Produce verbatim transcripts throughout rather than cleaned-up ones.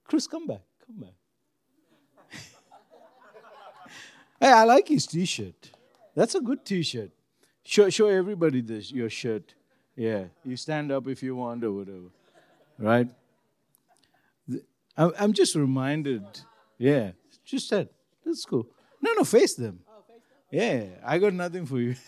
Chris, come back. Come back. Hey, I like his T-shirt. That's a good T-shirt. Show, show everybody this, your shirt. Yeah, you stand up if you want or whatever. Right? The- I'm I'm just reminded. Yeah, just said. That's cool. No, no, face them. Yeah, I got nothing for you.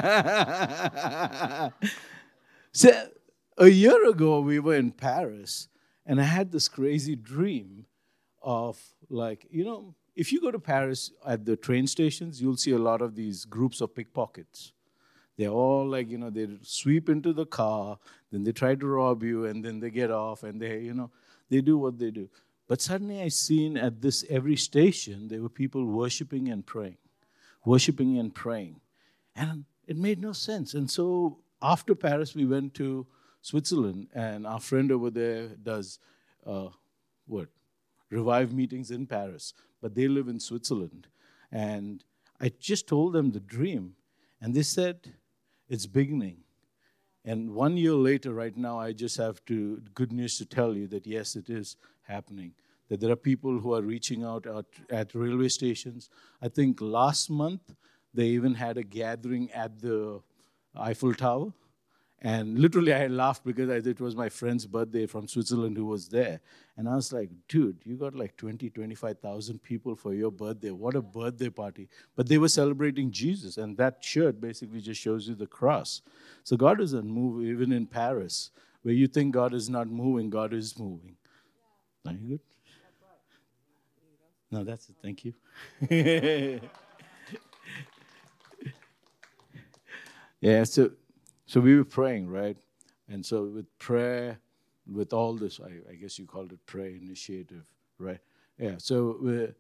So, a year ago, we were in Paris, and I had this crazy dream of, like, you know, if you go to Paris at the train stations, you'll see a lot of these groups of pickpockets. They're all like, you know, they sweep into the car, then they try to rob you, and then they get off, and they, you know, they do what they do. But suddenly I seen at this every station, there were people worshiping and praying, worshiping and praying. And it made no sense. And so after Paris, we went to Switzerland, and our friend over there does, uh, what, revive meetings in Paris, but they live in Switzerland. And I just told them the dream, and they said, it's beginning. And one year later, right now, I just have to good news to tell you that yes, it is happening. That there are people who are reaching out at, at railway stations. I think last month they even had a gathering at the Eiffel Tower. And literally I laughed because I, it was my friend's birthday from Switzerland who was there. And I was like, dude, you got like twenty, twenty-five thousand people for your birthday. What a birthday party. But they were celebrating Jesus. And that shirt basically just shows you the cross. So God doesn't move even in Paris. Where you think God is not moving, God is moving. Are you good? No, that's it. Thank you. Yeah, so so we were praying, right? And so with prayer, with all this, I, I guess you called it prayer initiative, right? Yeah, so we're,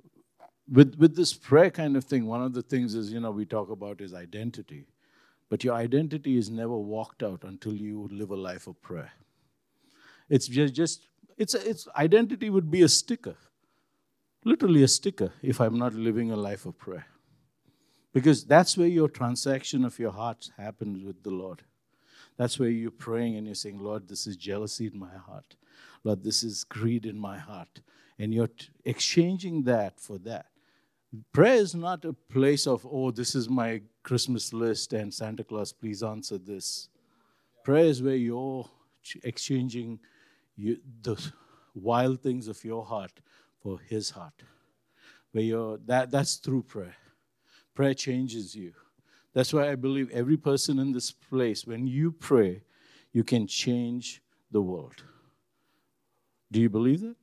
with with this prayer kind of thing, one of the things is, you know, we talk about is identity. But your identity is never walked out until you live a life of prayer. It's just, just it's a, it's identity would be a sticker, literally a sticker, if I'm not living a life of prayer. Because that's where your transaction of your heart happens with the Lord. That's where you're praying and you're saying, Lord, this is jealousy in my heart. Lord, this is greed in my heart. And you're t- exchanging that for that. Prayer is not a place of, oh, this is my Christmas list and Santa Claus, please answer this. Prayer is where you're exchanging you, the wild things of your heart for His heart. Where you're, that, that's through prayer. Prayer changes you. That's why I believe every person in this place, when you pray, you can change the world. Do you believe that?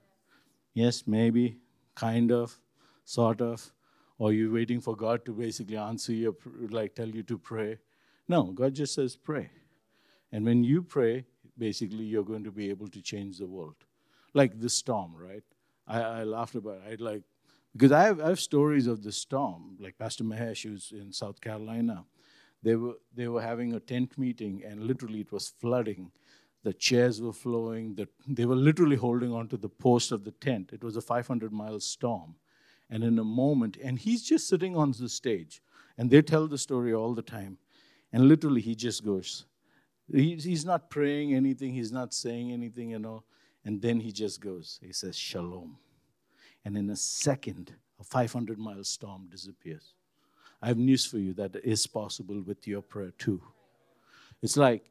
Yes, maybe, kind of, sort of. Or you're waiting for God to basically answer you, like tell you to pray. No, God just says pray. And when you pray, basically you're going to be able to change the world. Like the storm, right? I, I laughed about it. I like, because I have, I have stories of the storm. Like Pastor Mahesh, who's in South Carolina, they were they were having a tent meeting, and literally it was flooding. The chairs were flowing. The, they were literally holding onto the post of the tent. It was a five hundred mile storm. And in a moment, and he's just sitting on the stage, and they tell the story all the time. And literally he just goes. He, he's not praying anything. He's not saying anything, you know. And then he just goes. He says, Shalom. And in a second, a five hundred mile storm disappears. I have news for you that is possible with your prayer too. It's like,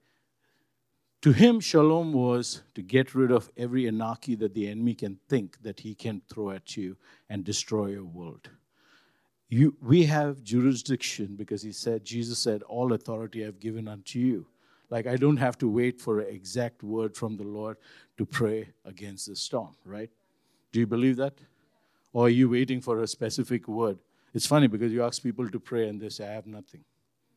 to him, shalom was to get rid of every anarchy that the enemy can think that he can throw at you and destroy your world. You, we have jurisdiction because he said, Jesus said, all authority I've given unto you. Like, I don't have to wait for an exact word from the Lord to pray against the storm, right? Do you believe that? Or are you waiting for a specific word? It's funny because you ask people to pray and they say, I have nothing.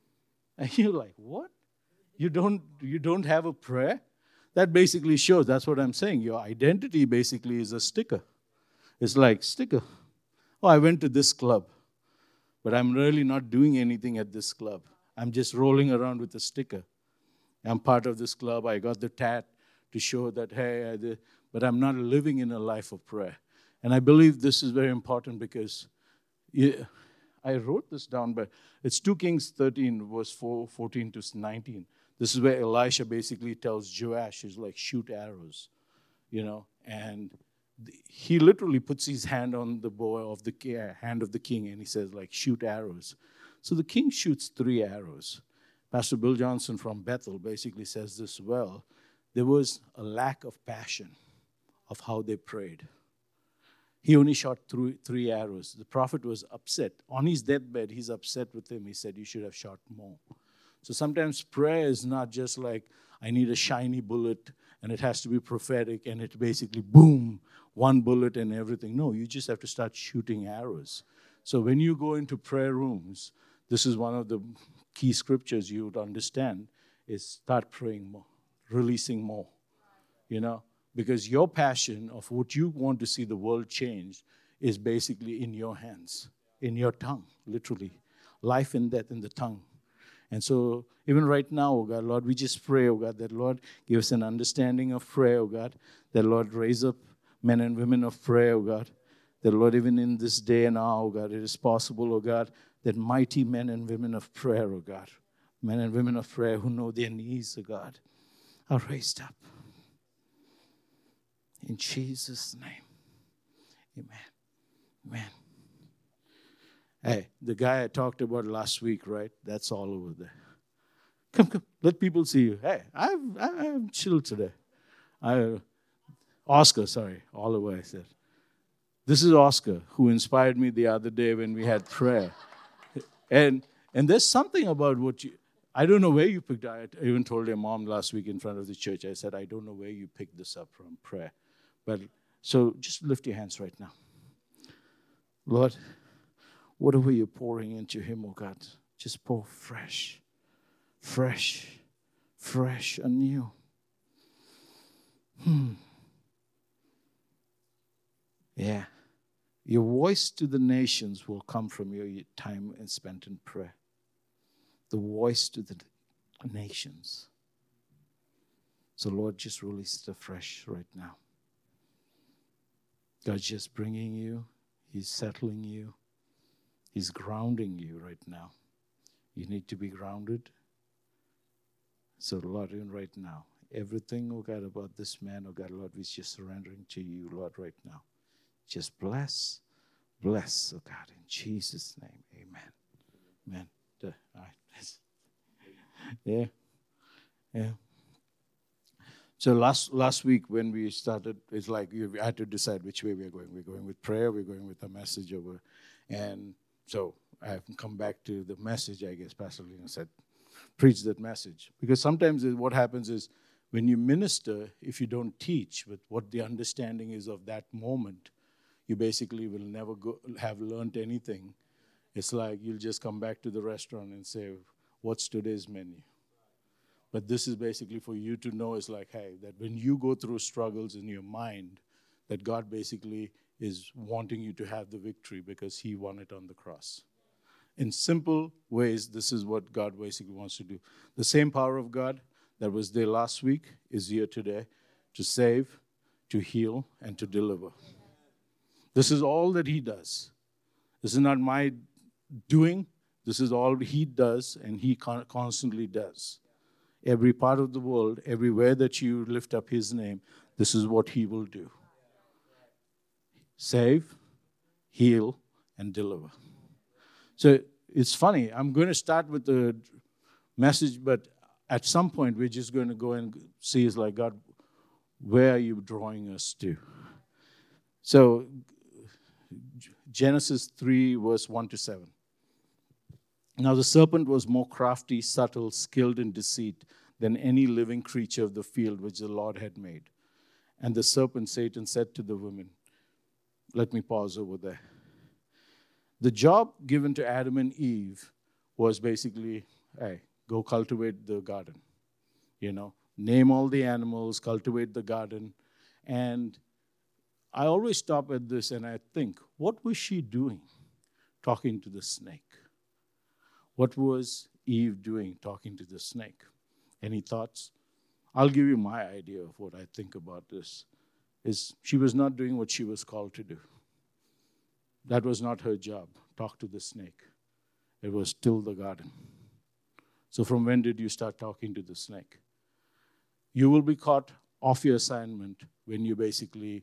And you're like, what? You don't, you don't have a prayer? That basically shows, that's what I'm saying. Your identity basically is a sticker. It's like, sticker. Oh, I went to this club, but I'm really not doing anything at this club. I'm just rolling around with a sticker. I'm part of this club. I got the tat to show that, hey, I did, but I'm not living in a life of prayer. And I believe this is very important because yeah, I wrote this down, but it's two Kings thirteen, verse four, fourteen to nineteen. This is where Elisha basically tells Joash, he's like, shoot arrows, you know. And he literally puts his hand on the bow of the uh, hand of the king, and he says, like, shoot arrows. So the king shoots three arrows. Pastor Bill Johnson from Bethel basically says this well. There was a lack of passion of how they prayed. He only shot through three arrows. The prophet was upset. On his deathbed, he's upset with him. He said, you should have shot more. So sometimes prayer is not just like, I need a shiny bullet, and it has to be prophetic, and it basically, boom, one bullet and everything. No, you just have to start shooting arrows. So when you go into prayer rooms, this is one of the key scriptures you would understand, is start praying more, releasing more, you know. Because your passion of what you want to see the world change is basically in your hands, in your tongue, literally. Life and death in the tongue. And so even right now, oh God, Lord, we just pray, oh God, that Lord, give us an understanding of prayer, oh God. That Lord, raise up men and women of prayer, oh God. That Lord, even in this day and hour, oh God, it is possible, oh God, that mighty men and women of prayer, oh God, men and women of prayer who know their needs, oh God, are raised up. In Jesus' name, amen. Amen. Hey, the guy I talked about last week, right? That's all over there. Come, come, let people see you. Hey, I've, I'm chill today. I, Oscar, sorry, all the way I said. This is Oscar, who inspired me the other day when we had prayer. And and there's something about what you, I don't know where you picked it. I even told your mom last week in front of the church, I said, I don't know where you picked this up from, prayer. But so just lift your hands right now. Lord, whatever you're pouring into him, oh God, just pour fresh, fresh, fresh, anew. Hmm. Yeah. Your voice to the nations will come from your time spent in prayer. The voice to the nations. So Lord, just release it afresh right now. God's just bringing you. He's settling you. He's grounding you right now. You need to be grounded. So Lord, even right now, everything, oh God, about this man, oh God, Lord, we're just surrendering to you, Lord, right now. Just bless, bless, oh God, in Jesus' name, amen. Amen. All right. Yeah, yeah. So last last week when we started, it's like you had to decide which way we're going. We're going with prayer, we're going with a message over. And so I have come back to the message, I guess Pastor Lena said, preach that message. Because sometimes what happens is when you minister, if you don't teach with what the understanding is of that moment, you basically will never go, have learned anything. It's like you'll just come back to the restaurant and say, what's today's menu? But this is basically for you to know, it's like, hey, that when you go through struggles in your mind, that God basically is wanting you to have the victory because he won it on the cross. In simple ways, this is what God basically wants to do. The same power of God that was there last week is here today to save, to heal, and to deliver. This is all that he does. This is not my doing. This is all he does, and he con- constantly does. Every part of the world, everywhere that you lift up his name, this is what he will do. Save, heal, and deliver. So it's funny. I'm going to start with the message, but at some point we're just going to go and see, it's like, God, where are you drawing us to? So Genesis three, verse one to seven. Now the serpent was more crafty, subtle, skilled in deceit than any living creature of the field which the Lord had made. And the serpent, Satan, said to the woman, let me pause over there. The job given to Adam and Eve was basically, hey, go cultivate the garden. You know, name all the animals, cultivate the garden. And I always stop at this and I think, what was she doing talking to the snake? What was Eve doing talking to the snake? Any thoughts? I'll give you my idea of what I think about this. Is she was not doing what she was called to do. That was not her job, talk to the snake. It was till the garden. So from when did you start talking to the snake? You will be caught off your assignment when you basically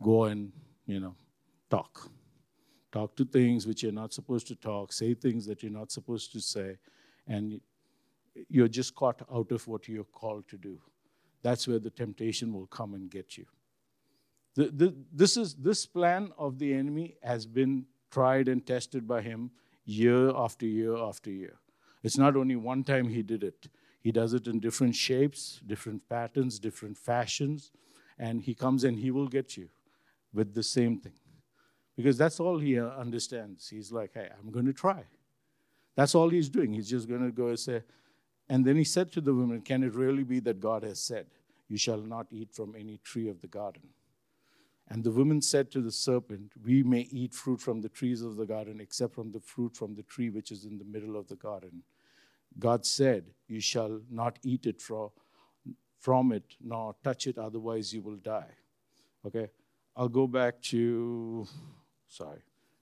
go and, you know, talk. Talk to things which you're not supposed to talk, say things that you're not supposed to say, and you're just caught out of what you're called to do. That's where the temptation will come and get you. The, the, this is this plan of the enemy has been tried and tested by him year after year after year. It's not only one time he did it. He does it in different shapes, different patterns, different fashions, and he comes and he will get you with the same thing. Because that's all he understands. He's like, hey, I'm going to try. That's all he's doing. He's just going to go and say, and then he said to the woman, can it really be that God has said, you shall not eat from any tree of the garden? And the woman said to the serpent, we may eat fruit from the trees of the garden, except from the fruit from the tree which is in the middle of the garden. God said, you shall not eat it from, from it, nor touch it, otherwise you will die. Okay? I'll go back to, sorry.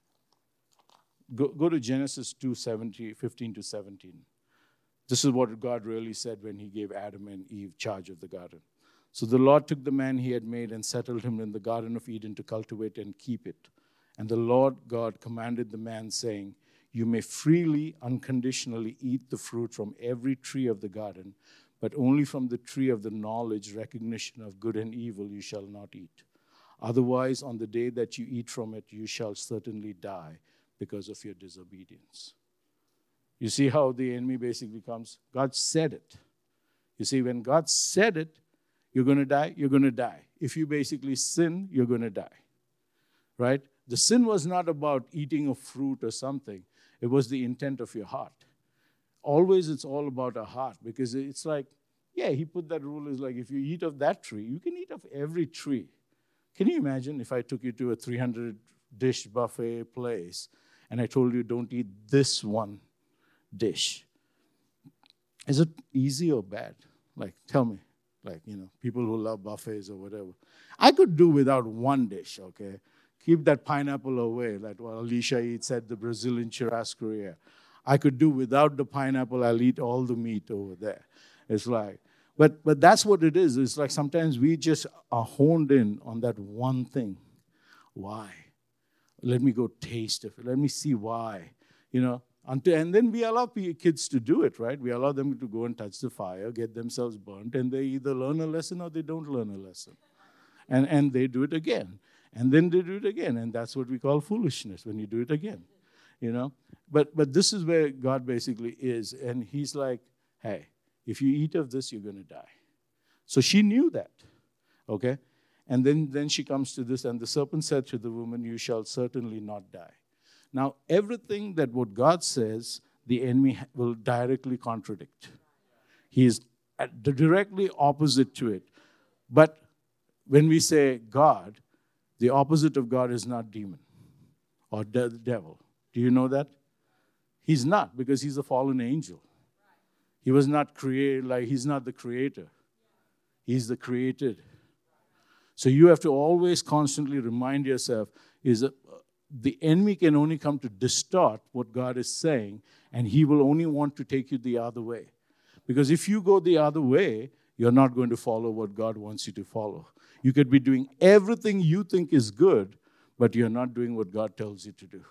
Go, go to Genesis two, fifteen to seventeen. This is what God really said when he gave Adam and Eve charge of the garden. So the Lord took the man he had made and settled him in the Garden of Eden to cultivate and keep it. And the Lord God commanded the man, saying, you may freely, unconditionally eat the fruit from every tree of the garden, but only from the tree of the knowledge, recognition of good and evil you shall not eat. Otherwise, on the day that you eat from it, you shall certainly die because of your disobedience. You see how the enemy basically comes? God said it. You see, when God said it, you're going to die, you're going to die. If you basically sin, you're going to die. Right? The sin was not about eating a fruit or something. It was the intent of your heart. Always it's all about our heart, because it's like, yeah, he put that rule is like, if you eat of that tree, you can eat of every tree. Can you imagine if I took you to a three hundred dish buffet place and I told you don't eat this one dish? Is it easy or bad? Like, tell me. Like, you know, people who love buffets or whatever. I could do without one dish, okay? Keep that pineapple away, like what Alicia eats at the Brazilian churrascaria. I could do without the pineapple. I'll eat all the meat over there. It's like, but but that's what it is. It's like sometimes we just are honed in on that one thing. Why? Let me go taste it. Let me see why. You know, until, and then we allow kids to do it, right? We allow them to go and touch the fire, get themselves burnt, and they either learn a lesson or they don't learn a lesson. And and they do it again. And then they do it again. And that's what we call foolishness, when you do it again. You know? But but this is where God basically is. And he's like, hey, if you eat of this, you're going to die. So she knew that. Okay? And then, then she comes to this, and the serpent said to the woman, you shall certainly not die. Now, everything that what God says, the enemy will directly contradict. He is directly opposite to it. But when we say God, the opposite of God is not demon or the devil. Do you know that? He's not, because he's a fallen angel. He was not created, like he's not the creator. He's the created. So you have to always constantly remind yourself, is that the enemy can only come to distort what God is saying, and he will only want to take you the other way. Because if you go the other way, you're not going to follow what God wants you to follow. You could be doing everything you think is good, but you're not doing what God tells you to do.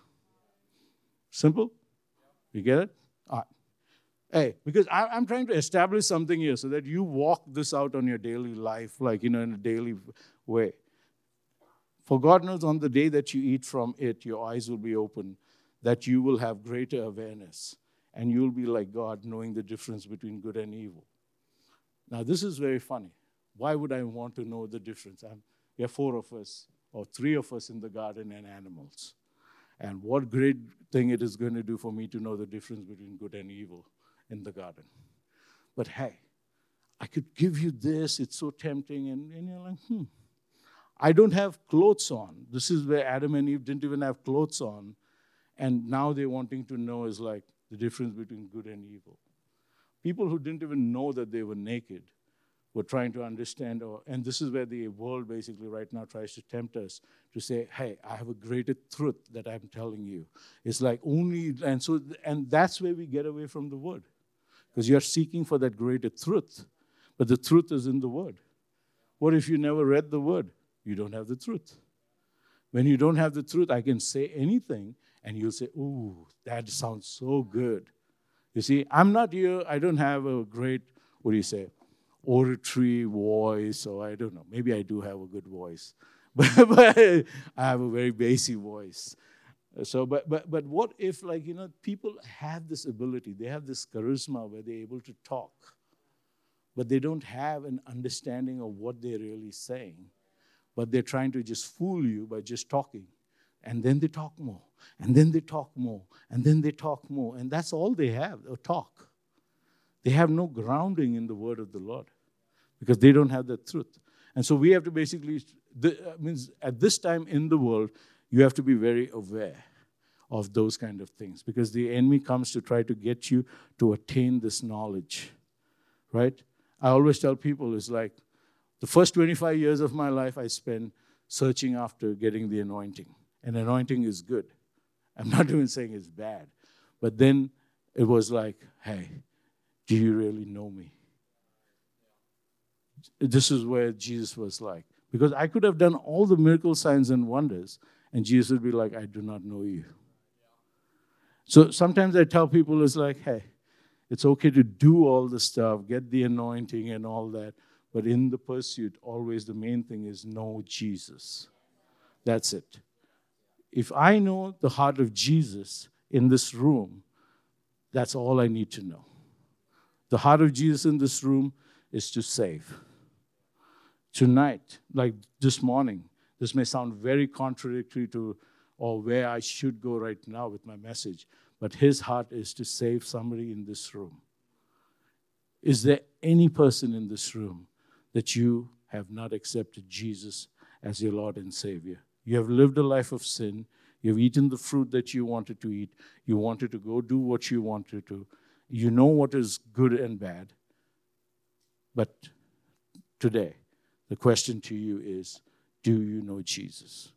Simple? You get it? All right. Hey, because I, I'm trying to establish something here so that you walk this out on your daily life, like, you know, in a daily way. For God knows on the day that you eat from it, your eyes will be open, that you will have greater awareness, and you'll be like God, knowing the difference between good and evil. Now, this is very funny. Why would I want to know the difference? I'm, we have four of us, or three of us in the garden, and animals. And what great thing it is going to do for me to know the difference between good and evil in the garden. But hey, I could give you this. It's so tempting. And, and you're like, hmm. I don't have clothes on. This is where Adam and Eve didn't even have clothes on. And now they're wanting to know is like the difference between good and evil. People who didn't even know that they were naked were trying to understand, or, and this is where the world basically right now tries to tempt us to say, hey, I have a greater truth that I'm telling you. It's like only, and so, and that's where we get away from the word. Because you're seeking for that greater truth, but the truth is in the word. What if you never read the word? You don't have the truth. When you don't have the truth, I can say anything, and you'll say, ooh, that sounds so good. You see, I'm not here, I don't have a great, what do you say, oratory voice, or I don't know, maybe I do have a good voice, but, but I have a very basic voice. So, but, but, but what if, like, you know, people have this ability, they have this charisma where they're able to talk, but they don't have an understanding of what they're really saying, but they're trying to just fool you by just talking. And then they talk more, and then they talk more, and then they talk more, and that's all they have, a talk. They have no grounding in the word of the Lord because they don't have the truth. And so we have to basically, the, means at this time in the world, you have to be very aware of those kind of things because the enemy comes to try to get you to attain this knowledge, right? I always tell people it's like the first twenty-five years of my life I spent searching after getting the anointing. And anointing is good. I'm not even saying it's bad. But then it was like, hey, do you really know me? This is where Jesus was like, because I could have done all the miracle signs and wonders, and Jesus would be like, I do not know you. So sometimes I tell people, it's like, hey, it's okay to do all the stuff, get the anointing and all that, but in the pursuit, always the main thing is know Jesus. That's it. If I know the heart of Jesus in this room, that's all I need to know. The heart of Jesus in this room is to save. Tonight, like this morning, this may sound very contradictory to or where I should go right now with my message, but his heart is to save somebody in this room. Is there any person in this room that you have not accepted Jesus as your Lord and Savior? You have lived a life of sin. You have eaten the fruit that you wanted to eat. You wanted to go do what you wanted to. You know what is good and bad. But today, the question to you is, do you know Jesus?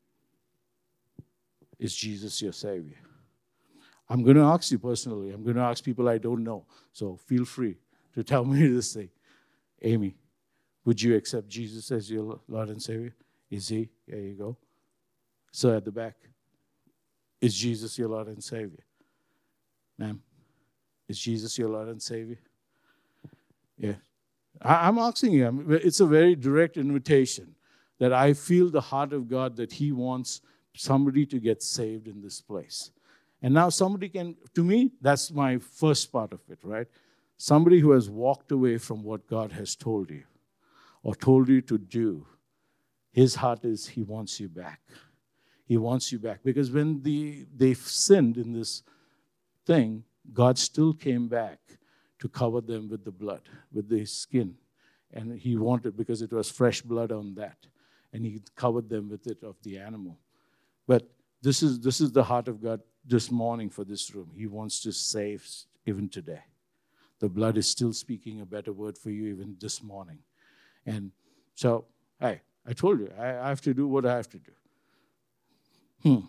Is Jesus your Savior? I'm going to ask you personally. I'm going to ask people I don't know. So feel free to tell me this thing. Amy, would you accept Jesus as your Lord and Savior? Is he? There you go. So at the back, is Jesus your Lord and Savior? Ma'am, is Jesus your Lord and Savior? Yeah. I, I'm asking you. I'm, it's a very direct invitation that I feel the heart of God that he wants somebody to get saved in this place. And now somebody can, to me, that's my first part of it, right? Somebody who has walked away from what God has told you or told you to do. His heart is he wants you back. He wants you back. Because when the they sinned in this thing, God still came back to cover them with the blood, with the skin. And he wanted, because it was fresh blood on that. And he covered them with it of the animal. But this is this is the heart of God this morning for this room. He wants to save even today. The blood is still speaking a better word for you even this morning. And so, hey, I told you, I, I have to do what I have to do. Hmm.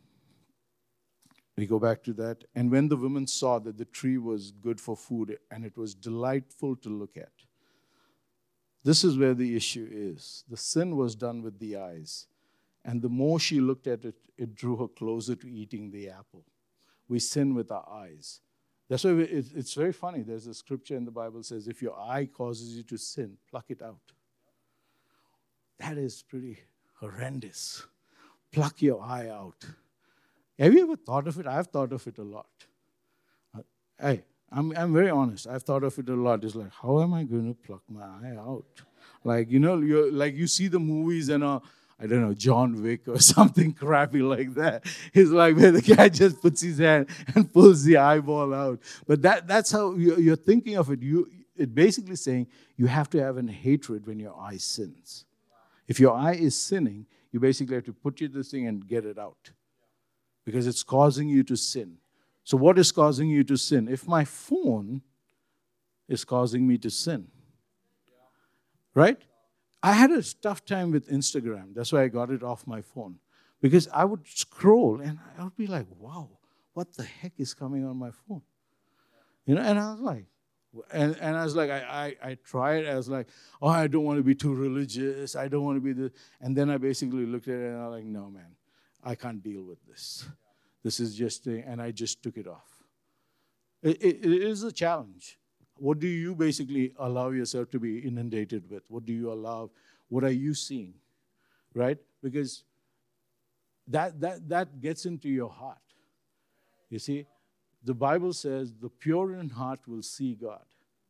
We go back to that. And when the women saw that the tree was good for food and it was delightful to look at. This is where the issue is. The sin was done with the eyes. And the more she looked at it, it drew her closer to eating the apple. We sin with our eyes. That's why we, it, it's very funny. There's a scripture in the Bible that says, if your eye causes you to sin, pluck it out. That is pretty horrendous. Pluck your eye out. Have you ever thought of it? I've thought of it a lot. Uh, hey, I'm I'm very honest. I've thought of it a lot. It's like, how am I going to pluck my eye out? Like, you know, you're, like you see the movies and, uh, I don't know, John Wick or something crappy like that. It's like where the guy just puts his hand and pulls the eyeball out. But that that's how you're, you're thinking of it. You It basically saying you have to have a hatred when your eye sins. If your eye is sinning, you basically have to put you this thing and get it out. Because it's causing you to sin. So what is causing you to sin? If my phone is causing me to sin, right? I had a tough time with Instagram. That's why I got it off my phone. Because I would scroll and I would be like, wow, what the heck is coming on my phone? You know, and I was like, And, and I was like, I, I, I tried. I was like, oh, I don't want to be too religious. I don't want to be the. And then I basically looked at it and I was like, no, man, I can't deal with this. This is just, a, and I just took it off. It, it, it is a challenge. What do you basically allow yourself to be inundated with? What do you allow? What are you seeing? Right? Because that, that, that gets into your heart. You see, the Bible says the pure in heart will see God.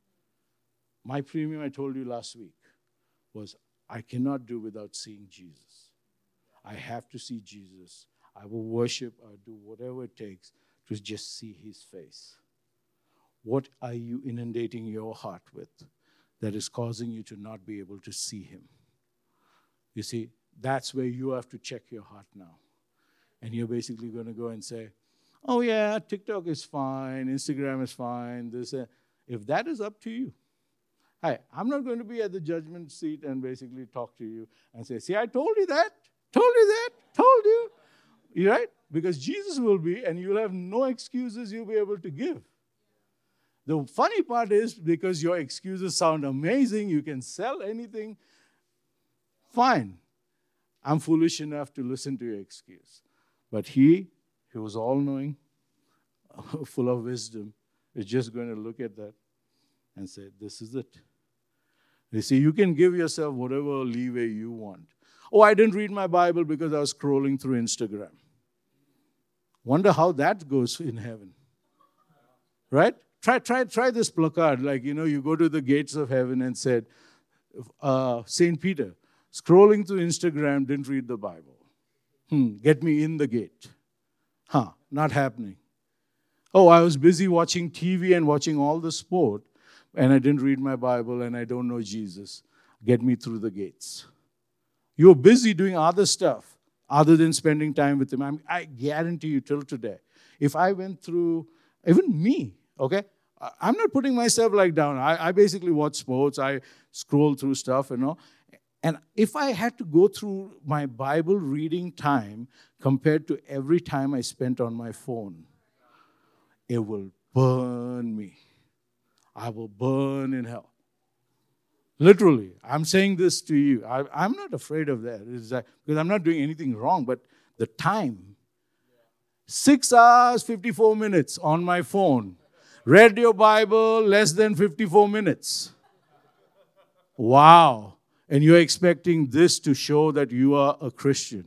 My premium, I told you last week, was I cannot do without seeing Jesus. I have to see Jesus. I will worship or do whatever it takes to just see his face. What are you inundating your heart with that is causing you to not be able to see him? You see, that's where you have to check your heart now. And you're basically going to go and say, oh yeah, TikTok is fine, Instagram is fine. This, uh, if that is up to you, hi, I'm not going to be at the judgment seat and basically talk to you and say, see, I told you that, told you that, told you. You're right? Because Jesus will be, and you'll have no excuses you'll be able to give. The funny part is, because your excuses sound amazing, you can sell anything, fine. I'm foolish enough to listen to your excuse. But he, he was all-knowing, full of wisdom, is just going to look at that and say, this is it. You see, you can give yourself whatever leeway you want. Oh, I didn't read my Bible because I was scrolling through Instagram. Wonder how that goes in heaven. Right? Try, try, try this placard. Like, you know, you go to the gates of heaven and said, uh, Saint Peter, scrolling through Instagram, didn't read the Bible. Hmm, get me in the gate. Huh, not happening. Oh, I was busy watching T V and watching all the sport, and I didn't read my Bible, and I don't know Jesus. Get me through the gates. You're busy doing other stuff other than spending time with him. I'm, I guarantee you till today, if I went through, even me, okay, I'm not putting myself like down. I, I basically watch sports. I scroll through stuff, you know. And if I had to go through my Bible reading time compared to every time I spent on my phone, it will burn me. I will burn in hell. Literally, I'm saying this to you. I, I'm not afraid of that. It's like, because I'm not doing anything wrong, but the time, six hours, fifty-four minutes on my phone. Read your Bible, less than fifty-four minutes. Wow. And you're expecting this to show that you are a Christian.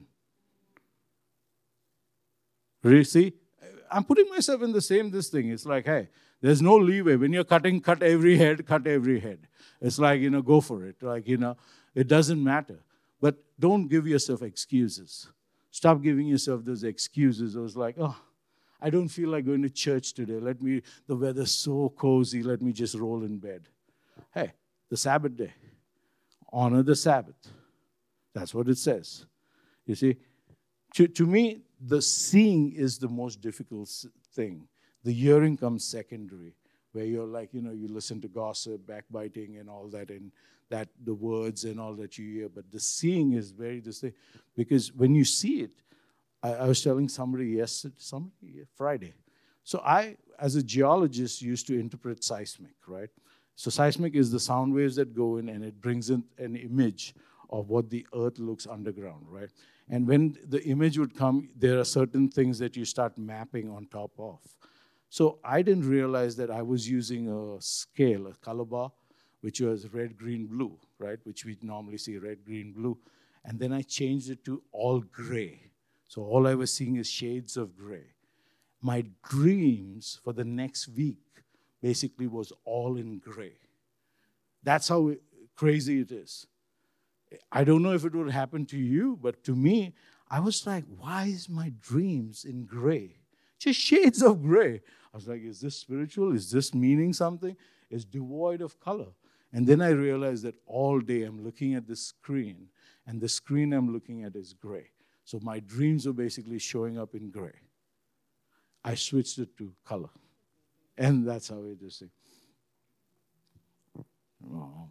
Really, see? I'm putting myself in the same this thing. It's like, hey, there's no leeway. When you're cutting, cut every head, cut every head. It's like, you know, go for it. Like, you know, it doesn't matter. But don't give yourself excuses. Stop giving yourself those excuses. It was like, oh, I don't feel like going to church today. Let me, the weather's so cozy. Let me just roll in bed. Hey, the Sabbath day. Honor the Sabbath. That's what it says. You see, to, to me, the seeing is the most difficult thing. The hearing comes secondary, where you're like, you know, you listen to gossip, backbiting, and all that, and that the words and all that you hear. But the seeing is very distinct, because when you see it, I, I was telling somebody yesterday, somebody Friday. So I, as a geologist, used to interpret seismic, right? So seismic is the sound waves that go in, and it brings in an image of what the earth looks underground, right? And when the image would come, there are certain things that you start mapping on top of. So I didn't realize that I was using a scale, a color bar, which was red, green, blue, right? Which we normally see red, green, blue. And then I changed it to all gray. So all I was seeing is shades of gray. My dreams for the next week basically was all in gray. That's how crazy it is. I don't know if it would happen to you, but to me, I was like, why is my dreams in gray? Just shades of gray. I was like, is this spiritual? Is this meaning something? It's devoid of color. And then I realized that all day I'm looking at this screen, and the screen I'm looking at is gray. So my dreams are basically showing up in gray. I switched it to color. And that's how it is. Oh.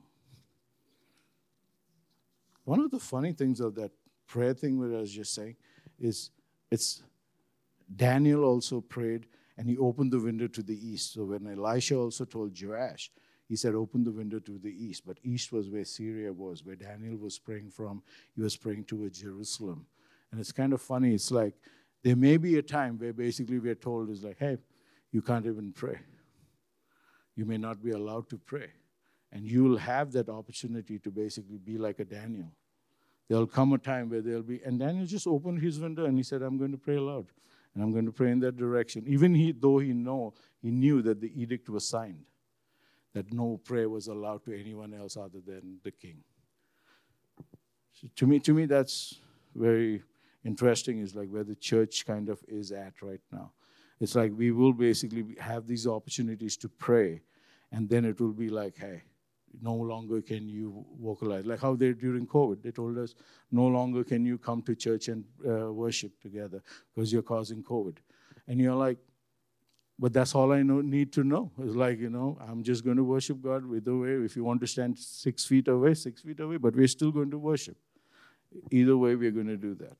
One of the funny things of that prayer thing that I was just saying is it's Daniel also prayed, and he opened the window to the east. So when Elisha also told Joash, he said, open the window to the east. But east was where Syria was, where Daniel was praying from. He was praying towards Jerusalem. And it's kind of funny. It's like there may be a time where basically we're told is like, hey, you can't even pray. You may not be allowed to pray. And you will have that opportunity to basically be like a Daniel. There'll come a time where there'll be, and Daniel just opened his window and he said, I'm going to pray aloud. And I'm going to pray in that direction. Even he, though he know, he knew that the edict was signed, that no prayer was allowed to anyone else other than the king. So to me, to me, that's very interesting, is like where the church kind of is at right now. It's like we will basically have these opportunities to pray, and then it will be like, hey, no longer can you vocalize. Like how they during COVID, they told us, no longer can you come to church and uh, worship together because you're causing COVID. And you're like, but that's all I know, need to know. It's like, you know, I'm just going to worship God either way. If you want to stand six feet away, six feet away, but we're still going to worship. Either way, we're going to do that.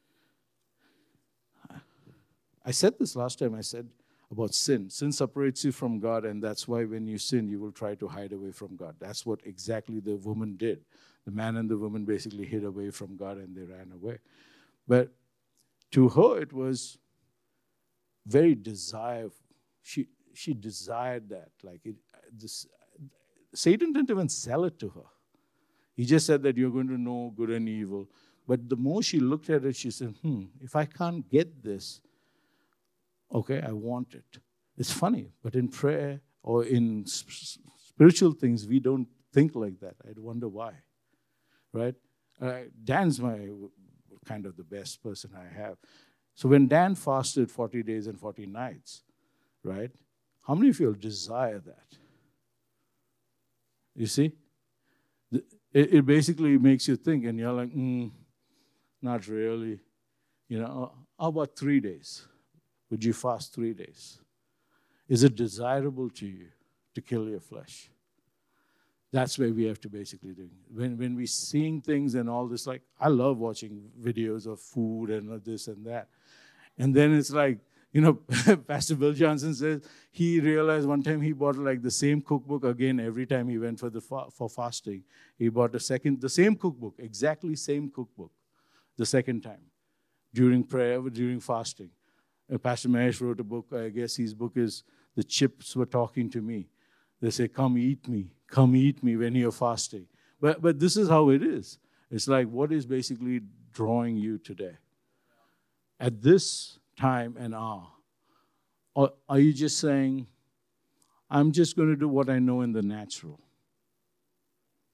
I said this last time. I said about sin. Sin separates you from God, and that's why when you sin, you will try to hide away from God. That's what exactly the woman did. The man and the woman basically hid away from God, and they ran away. But to her, it was very desire. She she desired that. Like it, this, Satan didn't even sell it to her. He just said that you're going to know good and evil. But the more she looked at it, she said, hmm, if I can't get this, okay, I want it. It's funny, but in prayer or in spiritual things, we don't think like that. I wonder why, right? Uh, Dan's my kind of the best person I have. So when Dan fasted forty days and forty nights, right, how many of you desire that? You see? It, it basically makes you think, and you're like, mm, not really. You know, how about three days? Would you fast three days? Is it desirable to you to kill your flesh? That's where we have to basically do. When when we're seeing things and all this, like, I love watching videos of food and this and that. And then it's like, you know, Pastor Bill Johnson says he realized one time he bought like the same cookbook again every time he went for the fa- for fasting. He bought a second, the same cookbook, exactly same cookbook, the second time, during prayer, during fasting. Uh, Pastor Mahesh wrote a book. I guess his book is The Chips Were Talking to Me. They say, come eat me. Come eat me when you're fasting. But but this is how it is. It's like, what is basically drawing you today? At this time and hour? Or are you just saying, I'm just going to do what I know in the natural?